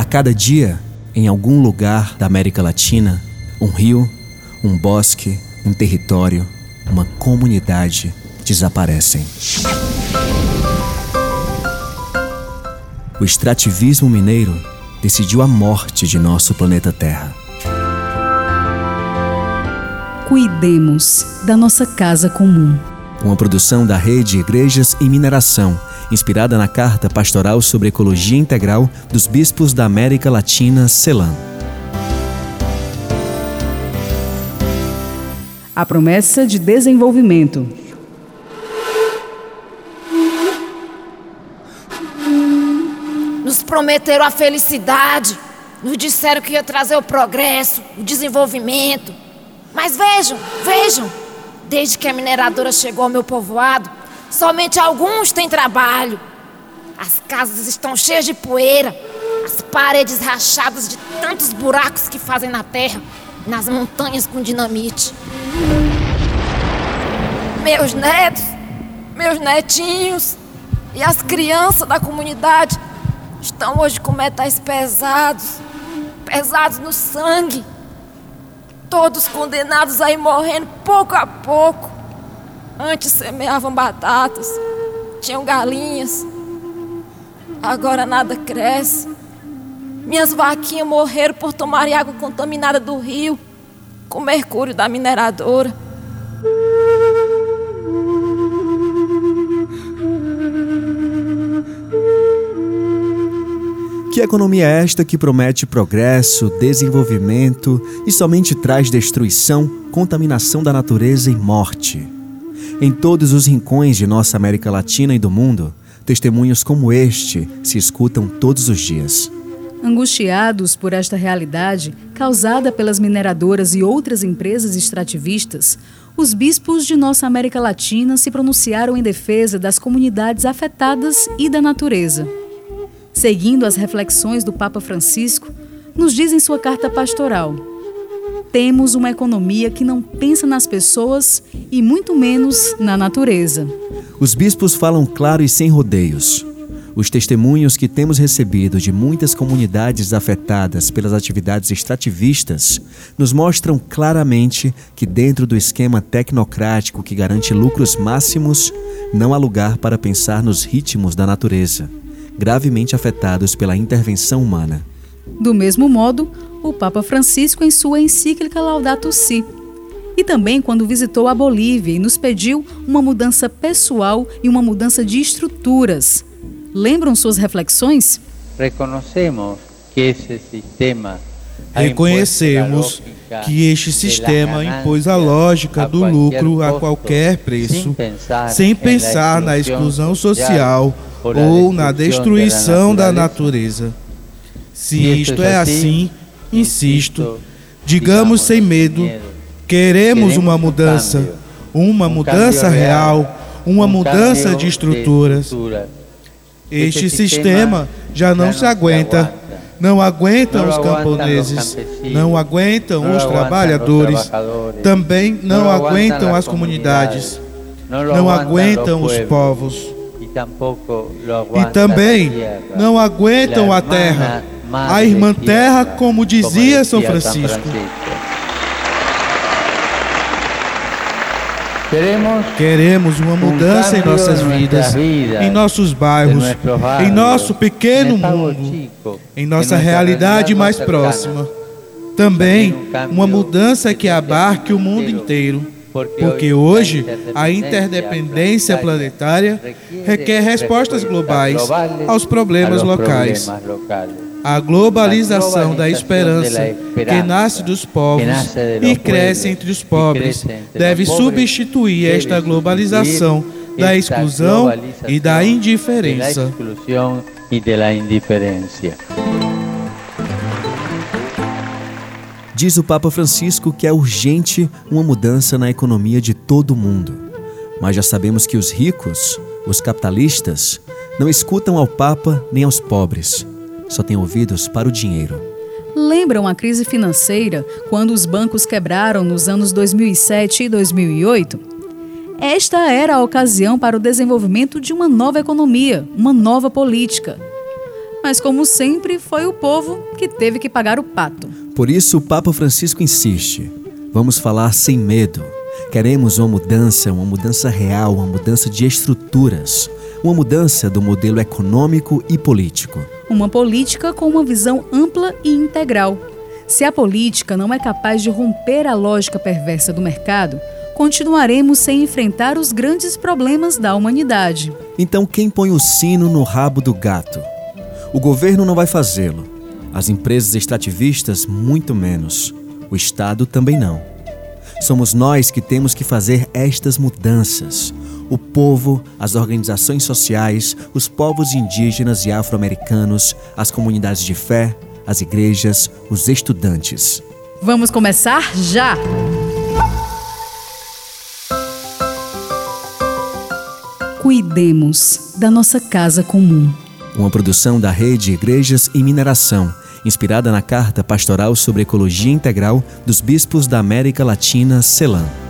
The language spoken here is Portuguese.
cada dia, em algum lugar da América Latina, um rio, um bosque, um território, uma comunidade desaparecem. O extrativismo mineiro decidiu a morte de nosso planeta Terra. Cuidemos da nossa casa comum. Uma produção da Rede Igrejas em Mineração, inspirada na Carta Pastoral sobre Ecologia Integral dos Bispos da América Latina, CELAM. A promessa de desenvolvimento. Nos prometeram a felicidade, nos disseram que ia trazer o progresso, o desenvolvimento. Mas vejam, desde que a mineradora chegou ao meu povoado, somente alguns têm trabalho. As casas estão cheias de poeira, as paredes rachadas de tantos buracos que fazem na terra, nas montanhas com dinamite. Meus netos, meus netinhos e as crianças da comunidade estão hoje com metais pesados no sangue. Todos condenados a ir morrendo pouco a pouco. Antes semeavam batatas, tinham galinhas. Agora nada cresce. Minhas vaquinhas morreram por tomarem água contaminada do rio, com mercúrio da mineradora. Que economia é esta que promete progresso, desenvolvimento e somente traz destruição, contaminação da natureza e morte? Em todos os rincões de nossa América Latina e do mundo, testemunhos como este se escutam todos os dias. Angustiados por esta realidade causada pelas mineradoras e outras empresas extrativistas, os bispos de nossa América Latina se pronunciaram em defesa das comunidades afetadas e da natureza. Seguindo as reflexões do Papa Francisco, nos diz em sua carta pastoral: temos uma economia que não pensa nas pessoas e muito menos na natureza. Os bispos falam claro e sem rodeios. Os testemunhos que temos recebido de muitas comunidades afetadas pelas atividades extrativistas nos mostram claramente que dentro do esquema tecnocrático que garante lucros máximos, não há lugar para pensar nos ritmos da natureza, gravemente afetados pela intervenção humana. Do mesmo modo, o Papa Francisco em sua encíclica Laudato Si, e também quando visitou a Bolívia e nos pediu uma mudança pessoal e uma mudança de estruturas. Lembram suas reflexões? Reconhecemos que este sistema impôs a lógica do lucro a qualquer preço, sem pensar na exclusão social ou na destruição da natureza. Se isto é assim, insisto, digamos sem medo, queremos uma mudança real, uma mudança de estruturas. Este sistema já não se aguenta. Não aguentam os camponeses, não aguentam os trabalhadores, também não aguentam as comunidades, não aguentam os povos. E também não aguentam a terra, a irmã terra, como dizia São Francisco. Queremos uma mudança em nossas vidas, em nossos bairros, em nosso pequeno mundo, em nossa realidade mais próxima. Também uma mudança que abarque o mundo inteiro, porque hoje a interdependência planetária requer respostas globais aos problemas locais. A globalização da esperança, que nasce dos povos e cresce entre os pobres, deve substituir esta globalização da exclusão e da indiferença. Diz o Papa Francisco que é urgente uma mudança na economia de todo o mundo. Mas já sabemos que os ricos, os capitalistas, não escutam ao Papa nem aos pobres. Só têm ouvidos para o dinheiro. Lembram a crise financeira, quando os bancos quebraram nos anos 2007 e 2008? Esta era a ocasião para o desenvolvimento de uma nova economia, uma nova política. Mas, como sempre, foi o povo que teve que pagar o pato. Por isso, o Papa Francisco insiste: vamos falar sem medo. Queremos uma mudança real, uma mudança de estruturas, uma mudança do modelo econômico e político. Uma política com uma visão ampla e integral. Se a política não é capaz de romper a lógica perversa do mercado, continuaremos sem enfrentar os grandes problemas da humanidade. Então, quem põe o sino no rabo do gato? O governo não vai fazê-lo. As empresas extrativistas, muito menos. O Estado também não. Somos nós que temos que fazer estas mudanças. O povo, as organizações sociais, os povos indígenas e afro-americanos, as comunidades de fé, as igrejas, os estudantes. Vamos começar já! Cuidemos da nossa casa comum. Uma produção da Rede Igrejas e Mineração, inspirada na Carta Pastoral sobre Ecologia Integral dos Bispos da América Latina, CELAM.